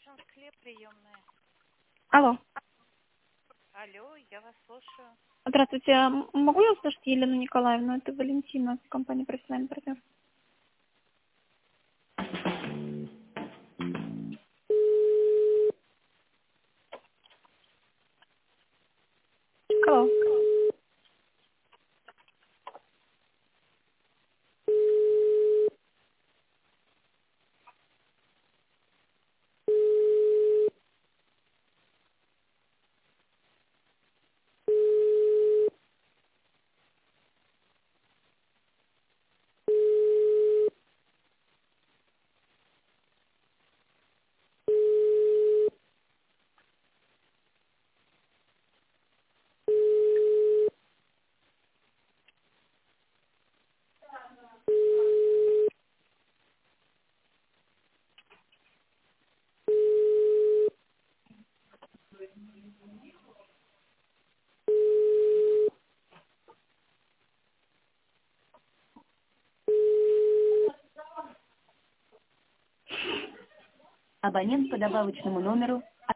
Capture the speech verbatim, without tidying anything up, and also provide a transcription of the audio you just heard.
Женская приемная. Алло. Алло, я вас слушаю. Здравствуйте. М- Могу я услышать Елену Николаевну? Это Валентина, компания «Профессиональный партнер». Алло. Абонент по добавочному номеру